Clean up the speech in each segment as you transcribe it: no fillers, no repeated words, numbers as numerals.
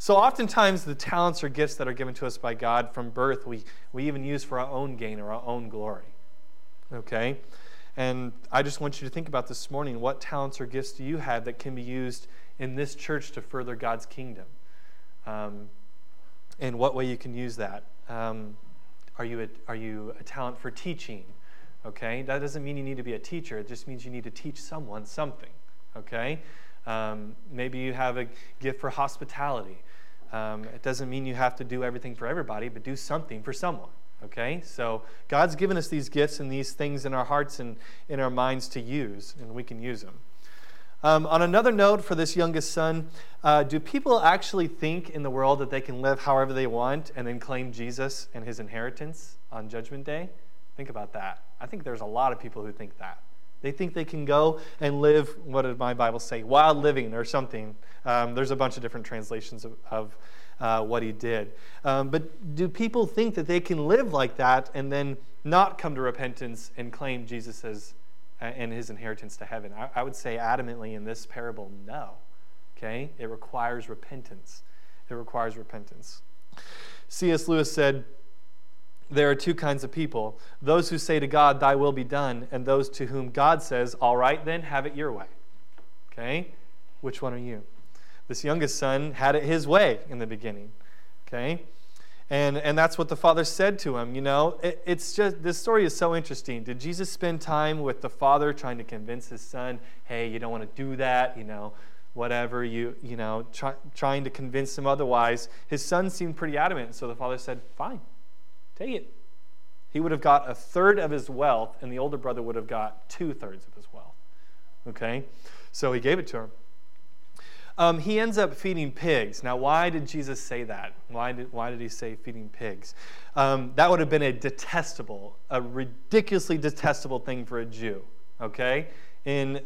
So oftentimes the talents or gifts that are given to us by God from birth, we even use for our own gain or our own glory. Okay? And I just want you to think about this morning, what talents or gifts do you have that can be used in this church to further God's kingdom? In what way you can use that? Are you a talent for teaching? Okay? That doesn't mean you need to be a teacher. It just means you need to teach someone something. Okay? Maybe you have a gift for hospitality. It doesn't mean you have to do everything for everybody, but do something for someone. Okay? So God's given us these gifts and these things in our hearts and in our minds to use, and we can use them. On another note for this youngest son, do people actually think in the world that they can live however they want and then claim Jesus and his inheritance on Judgment Day? Think about that. I think there's a lot of people who think that. They think they can go and live, what did my Bible say, wild living or something. There's a bunch of different translations of what he did. But do people think that they can live like that and then not come to repentance and claim Jesus as and his inheritance to heaven? I would say adamantly in this parable, no. Okay? It requires repentance. It requires repentance. C.S. Lewis said, there are two kinds of people, those who say to God, thy will be done, and those to whom God says, all right then, have it your way. Okay? Which one are you? This youngest son had it his way in the beginning. Okay? And that's what the father said to him. You know, it's just, this story is so interesting. Did Jesus spend time with the father trying to convince his son, hey, you don't want to do that, you know, whatever, trying to convince him otherwise? His son seemed pretty adamant, so the father said, fine, take it. He would have got 1/3 of his wealth, and the older brother would have got 2/3 of his wealth. Okay? So he gave it to him. He ends up feeding pigs. Now, why did Jesus say that? Why did he say feeding pigs? That would have been a ridiculously detestable thing for a Jew. Okay? In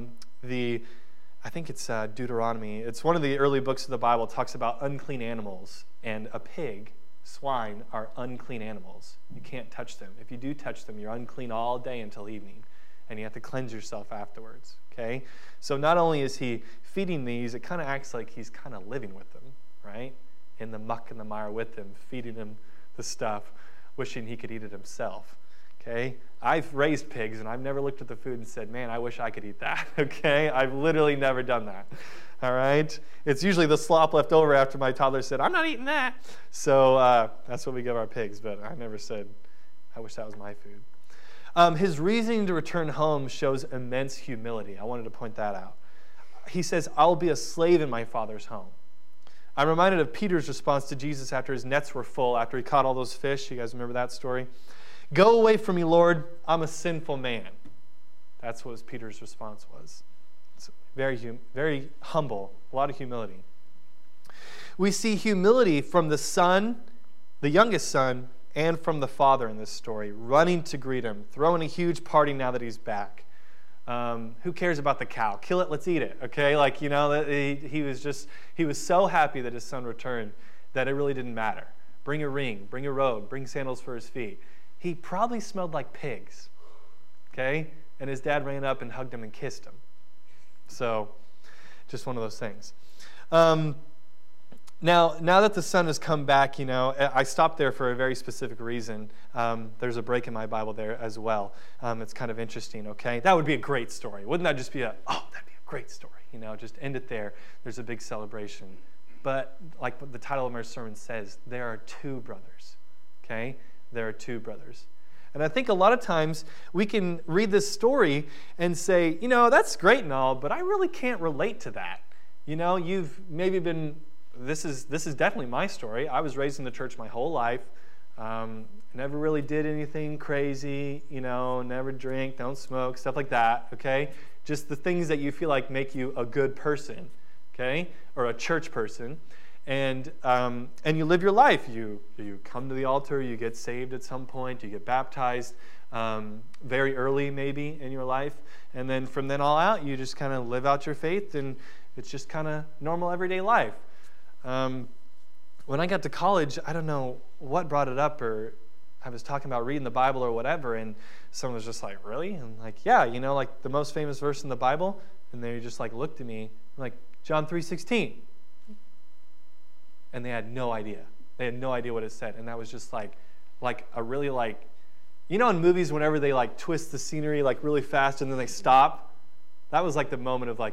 I think it's Deuteronomy. It's one of the early books of the Bible. It talks about unclean animals, and a pig, swine, are unclean animals. You can't touch them. If you do touch them, you're unclean all day until evening, and you have to cleanse yourself afterwards. Okay? So not only is he feeding these, it kind of acts like he's kind of living with them, right? In the muck and the mire with them, feeding them the stuff, wishing he could eat it himself. Okay? I've raised pigs, and I've never looked at the food and said, man, I wish I could eat that. Okay? I've literally never done that. All right? It's usually the slop left over after my toddler said, I'm not eating that. So that's what we give our pigs, but I never said, I wish that was my food. His reasoning to return home shows immense humility. I wanted to point that out. He says, I'll be a slave in my father's home. I'm reminded of Peter's response to Jesus after his nets were full, after he caught all those fish. You guys remember that story? Go away from me, Lord. I'm a sinful man. That's what Peter's response was. It's very humble, a lot of humility. We see humility from the son, the youngest son, and from the father in this story, running to greet him, throwing a huge party now that he's back. Who cares about the cow? Kill it, let's eat it, okay? Like, you know, he was so happy that his son returned that it really didn't matter. Bring a ring, bring a robe, bring sandals for his feet. He probably smelled like pigs, okay? And his dad ran up and hugged him and kissed him. So, just one of those things. Now that the son has come back, you know, I stopped there for a very specific reason. There's a break in my Bible there as well. It's kind of interesting, okay? That would be a great story. Wouldn't that just be that'd be a great story, you know, just end it there. There's a big celebration. But like the title of my sermon says, there are two brothers, okay? There are two brothers. And I think a lot of times we can read this story and say, you know, that's great and all, but I really can't relate to that. You know, you've maybe been... This is definitely my story. I was raised in the church my whole life. Never really did anything crazy, you know, never drink, don't smoke, stuff like that, okay? Just the things that you feel like make you a good person, okay? Or a church person. And you live your life. You come to the altar, you get saved at some point, you get baptized very early maybe in your life. And then from then all out, you just kind of live out your faith, and it's just kind of normal everyday life. When I got to college, I don't know what brought it up, or I was talking about reading the Bible or whatever, and someone was just like, really? And I'm like, yeah, you know, like the most famous verse in the Bible? And they just like looked at me, like, John 3:16. and they had no idea. They had no idea what it said. And that was just like a really like, you know, in movies, whenever they like twist the scenery like really fast and then they stop, that was like the moment of like,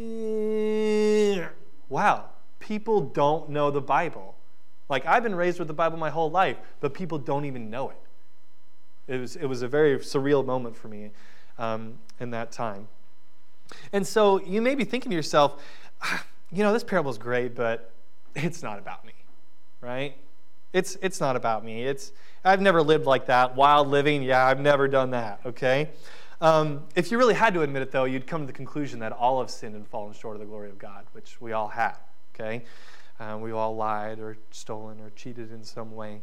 wow, people don't know the Bible. Like, I've been raised with the Bible my whole life, but people don't even know it. It was a very surreal moment for me in that time. And so you may be thinking to yourself, you know, this parable is great, but it's not about me, right? It's not about me. I've never lived like that. Wild living, yeah, I've never done that, okay? If you really had to admit it, though, you'd come to the conclusion that all have sinned and fallen short of the glory of God, which we all have, okay? We've all lied or stolen or cheated in some way.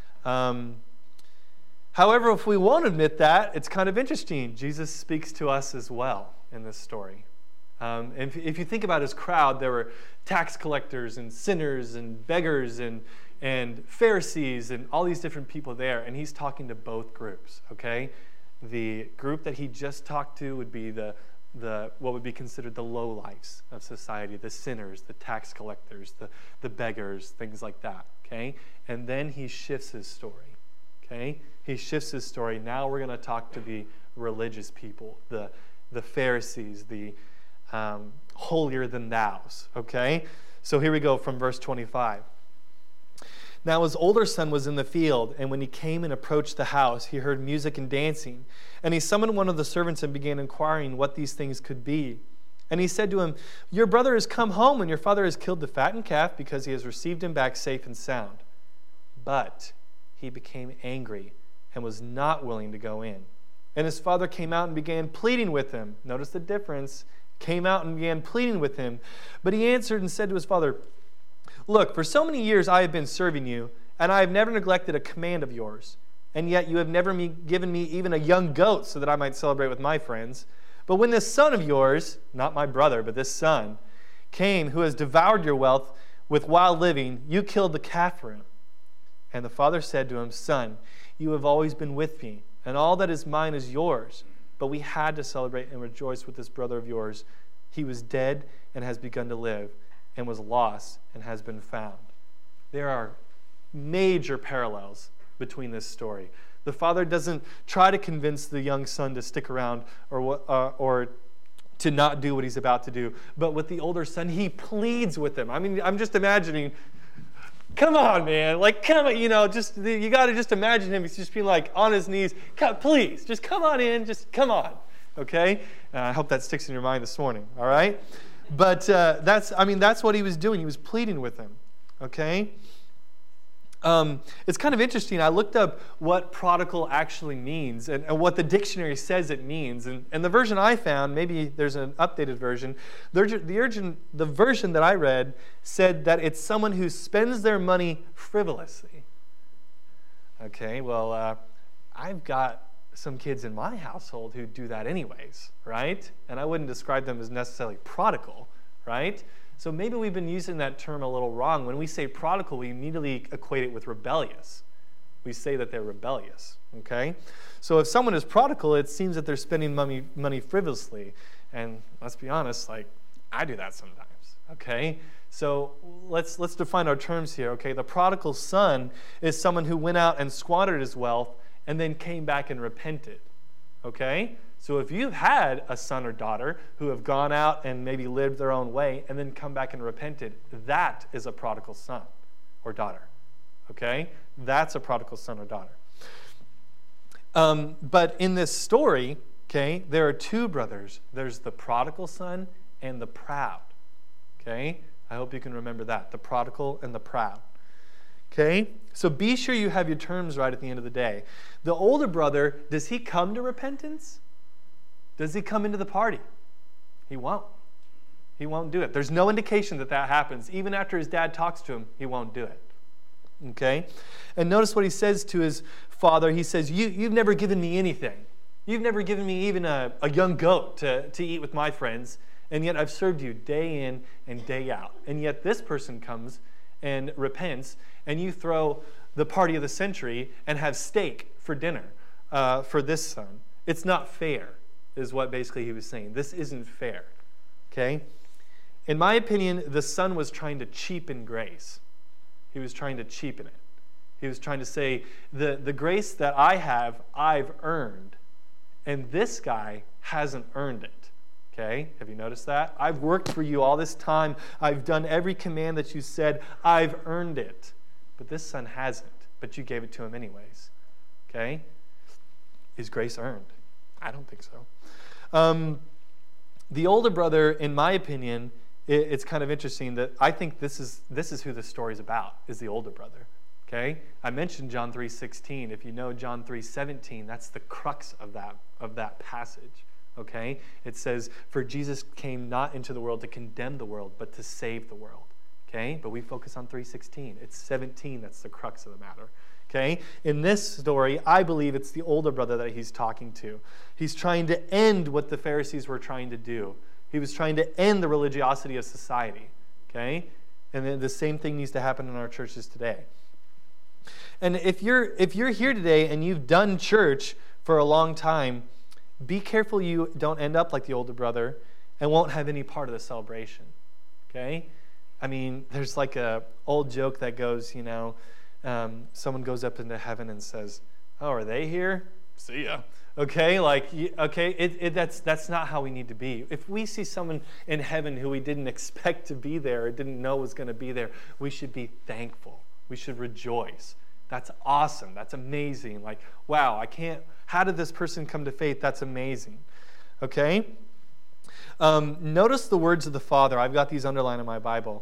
However, if we won't admit that, it's kind of interesting. Jesus speaks to us as well in this story. If you think about his crowd, there were tax collectors and sinners and beggars and Pharisees and all these different people there, and he's talking to both groups, okay? The group that he just talked to would be the what would be considered the lowlifes of society, the sinners, the tax collectors, the beggars, things like that, okay? And then he shifts his story, okay? He shifts his story. Now we're going to talk to the religious people, the Pharisees, the holier-than-thous, okay? So here we go from verse 25. Now his older son was in the field, and when he came and approached the house, he heard music and dancing. And he summoned one of the servants and began inquiring what these things could be. And he said to him, "Your brother has come home, and your father has killed the fattened calf because he has received him back safe and sound." But he became angry and was not willing to go in. And his father came out and began pleading with him. Notice the difference. Came out and began pleading with him. But he answered and said to his father, "Look, for so many years I have been serving you, and I have never neglected a command of yours. And yet you have never given me even a young goat so that I might celebrate with my friends. But when this son of yours," not my brother, but this son, "came, who has devoured your wealth with wild living, you killed the calf for him." And the father said to him, "Son, you have always been with me, and all that is mine is yours. But we had to celebrate and rejoice with this brother of yours. He was dead and has begun to live, and was lost and has been found." There are major parallels between this story. The father doesn't try to convince the young son to stick around or to not do what he's about to do. But with the older son, he pleads with him. I mean, I'm just imagining, come on, man. Like, come on, you got to just imagine him. He's just being like on his knees. Please, just come on in. Just come on. Okay? I hope that sticks in your mind this morning. All right? But that's what he was doing. He was pleading with him. Okay? It's kind of interesting. I looked up what prodigal actually means and what the dictionary says it means. And the version I found, maybe there's an updated version, the version that I read said that it's someone who spends their money frivolously. Okay, well, I've got some kids in my household who do that anyways, right? And I wouldn't describe them as necessarily prodigal, right? So maybe we've been using that term a little wrong. When we say prodigal, we immediately equate it with rebellious. We say that they're rebellious, okay? So if someone is prodigal, it seems that they're spending money frivolously. And let's be honest, like, I do that sometimes, okay? So let's define our terms here, okay? The prodigal son is someone who went out and squandered his wealth and then came back and repented, okay? So if you've had a son or daughter who have gone out and maybe lived their own way and then come back and repented, that is a prodigal son or daughter, okay? That's a prodigal son or daughter. But in this story, okay, there are two brothers. There's the prodigal son and the proud, okay? I hope you can remember that, the prodigal and the proud. Okay? So be sure you have your terms right at the end of the day. The older brother, does he come to repentance? Does he come into the party? He won't. He won't do it. There's no indication that happens. Even after his dad talks to him, he won't do it. Okay? And notice what he says to his father. He says, you've never given me anything. You've never given me even a young goat to eat with my friends, and yet I've served you day in and day out. And yet this person comes and repents, and you throw the party of the century and have steak for dinner for this son. It's not fair, is what basically he was saying. This isn't fair, okay? In my opinion, the son was trying to cheapen grace, He was trying to cheapen it. He was trying to say, the grace that I have, I've earned. And this guy hasn't earned it. Okay? Have you noticed that? I've worked for you all this time. I've done every command that you said. I've earned it. But this son hasn't. But you gave it to him anyways. Okay? Is grace earned? I don't think so. The older brother, in my opinion, it's kind of interesting that I think this is who the story's about, is the older brother. Okay? I mentioned John 3:16. If you know John 3:17, that's the crux of that passage. Okay? It says, "For Jesus came not into the world to condemn the world, but to save the world." Okay? But we focus on 3:16. It's 17 that's the crux of the matter. Okay? In this story, I believe it's the older brother that he's talking to. He's trying to end what the Pharisees were trying to do. He was trying to end the religiosity of society. Okay? And then the same thing needs to happen in our churches today. And if you're here today and you've done church for a long time, be careful you don't end up like the older brother and won't have any part of the celebration. Okay? I mean, there's like a old joke that goes, someone goes up into heaven and says, "Oh, are they here? See ya." Okay, that's not how we need to be. If we see someone in heaven who we didn't expect to be there or didn't know was going to be there, we should be thankful. We should rejoice. That's awesome. That's amazing. Like, wow, how did this person come to faith? That's amazing. Okay? Notice the words of the Father. I've got these underlined in my Bible.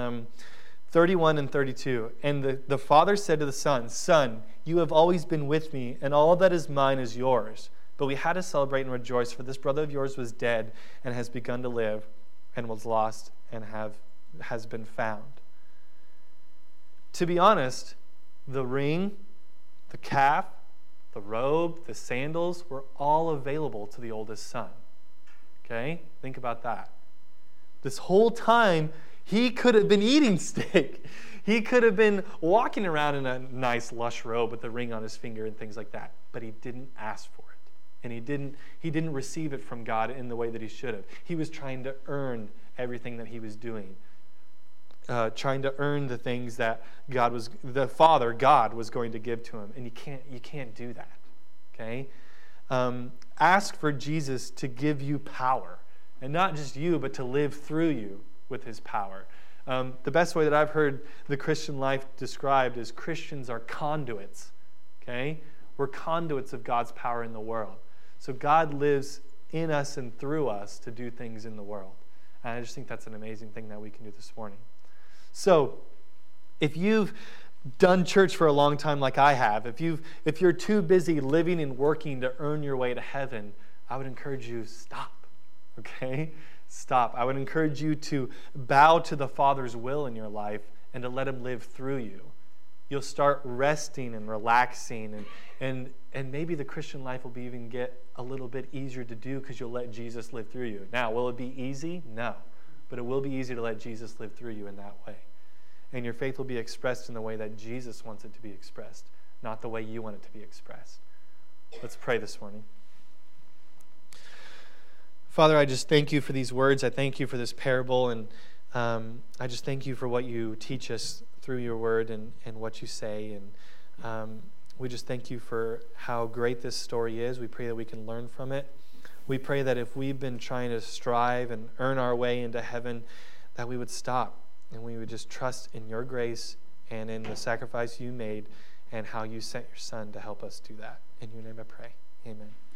31 and 32. "And the Father said to the Son, 'Son, you have always been with me, and all that is mine is yours. But we had to celebrate and rejoice, for this brother of yours was dead and has begun to live, and was lost and has been found.'" To be honest, the ring, the calf, the robe, the sandals were all available to the oldest son. Okay? Think about that. This whole time, he could have been eating steak. He could have been walking around in a nice, lush robe with the ring on his finger and things like that. But he didn't ask for it. And he didn't receive it from God in the way that he should have. He was trying to earn everything that he was doing. Trying to earn the things that God was going to give to him. And you can't do that. Okay? Ask for Jesus to give you power. And not just you, but to live through you with his power. The best way that I've heard the Christian life described is Christians are conduits. Okay? We're conduits of God's power in the world. So God lives in us and through us to do things in the world. And I just think that's an amazing thing that we can do this morning. So, if you've done church for a long time like I have, if you're too busy living and working to earn your way to heaven, I would encourage you, stop. Okay? Stop. I would encourage you to bow to the Father's will in your life and to let him live through you. You'll start resting and relaxing, and maybe the Christian life will even get a little bit easier to do because you'll let Jesus live through you. Now, will it be easy? No. But it will be easy to let Jesus live through you in that way. And your faith will be expressed in the way that Jesus wants it to be expressed, not the way you want it to be expressed. Let's pray this morning. Father, I just thank you for these words. I thank you for this parable, and I just thank you for what you teach us through your word and what you say. And we just thank you for how great this story is. We pray that we can learn from it. We pray that if we've been trying to strive and earn our way into heaven, that we would stop and we would just trust in your grace and in the sacrifice you made and how you sent your Son to help us do that. In your name I pray. Amen.